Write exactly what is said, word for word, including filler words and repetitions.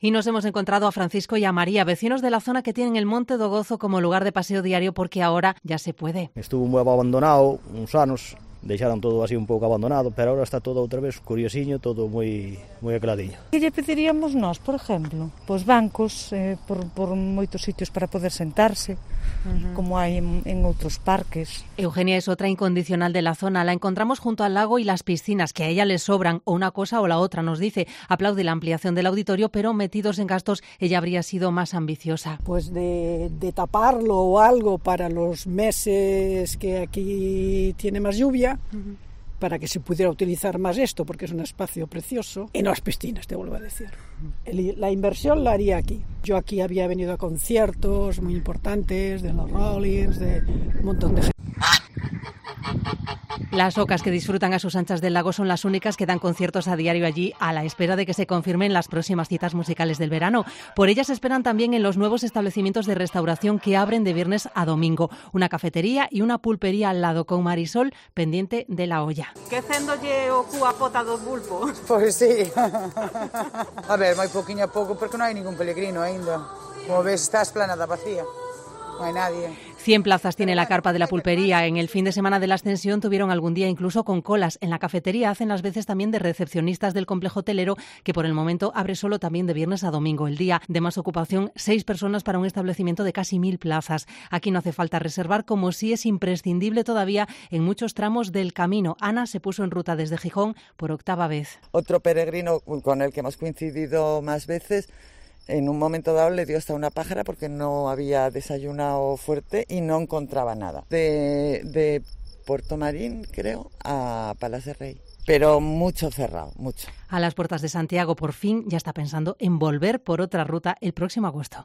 Y nos hemos encontrado a Francisco y a María, vecinos de la zona que tienen el Monte do Gozo como lugar de paseo diario porque ahora ya se puede. Estuvo muy abandonado uns anos, deixaron todo así un pouco abandonado, pero ahora está todo outra vez curiosiño, todo moi moi acladiño. Que lle pediríamos nós, por exemplo? Pois bancos, eh, por, por moitos sitios para poder sentarse, uh-huh. como hai en, en outros parques. Eugenia es otra incondicional de la zona. La encontramos junto al lago y las piscinas, que a ella le sobran, o una cosa o la otra, nos dice. Aplaude la ampliación del auditorio, pero metidos en gastos, ella habría sido más ambiciosa. Pues de, de taparlo o algo para los meses que aquí tiene más lluvia, uh-huh. para que se pudiera utilizar más esto, porque es un espacio precioso. En las piscinas, te vuelvo a decir. El, la inversión la haría aquí. Yo aquí había venido a conciertos muy importantes, de los Rollins, de un montón de gente. Las ocas que disfrutan a sus anchas del lago son las únicas que dan conciertos a diario allí, a la espera de que se confirmen las próximas citas musicales del verano. Por ellas esperan también en los nuevos establecimientos de restauración que abren de viernes a domingo. Una cafetería y una pulpería al lado, con Marisol pendiente de la olla. Que cendo lle o cu a pota dos bulpos? Pois sí. A ver, moi poquinho a pouco porque non hai ningún peregrino aínda. Como ves, está esplanada vacía. No hay nadie. Cien plazas tiene la carpa de la pulpería. En el fin de semana de la Ascensión tuvieron algún día incluso con colas. En la cafetería hacen las veces también de recepcionistas del complejo hotelero, que por el momento abre solo también de viernes a domingo. El día de más ocupación, seis personas para un establecimiento de casi mil plazas. Aquí no hace falta reservar, como sí es imprescindible todavía en muchos tramos del camino. Ana se puso en ruta desde Gijón por octava vez. Otro peregrino con el que hemos coincidido más veces, en un momento dado le dio hasta una pájara porque no había desayunado fuerte y no encontraba nada. De, de Puerto Marín, creo, a Palas de Rey. Pero mucho cerrado, mucho. A las puertas de Santiago, por fin, ya está pensando en volver por otra ruta el próximo agosto.